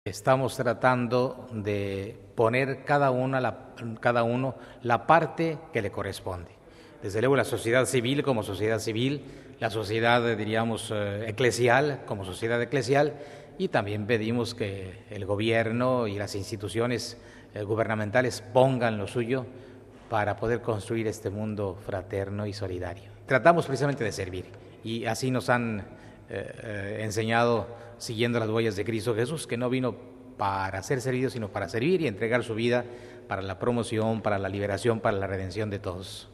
Estamos tratando de poner cada uno la parte que le corresponde. Desde luego la sociedad civil como sociedad civil, la sociedad, diríamos, eclesial como sociedad eclesial, y también pedimos que el gobierno y las instituciones gubernamentales pongan lo suyo para poder construir este mundo fraterno y solidario. Tratamos precisamente de servir, y así nos han enseñado, siguiendo las huellas de Cristo Jesús, que no vino para ser servido, sino para servir y entregar su vida para la promoción, para la liberación, para la redención de todos.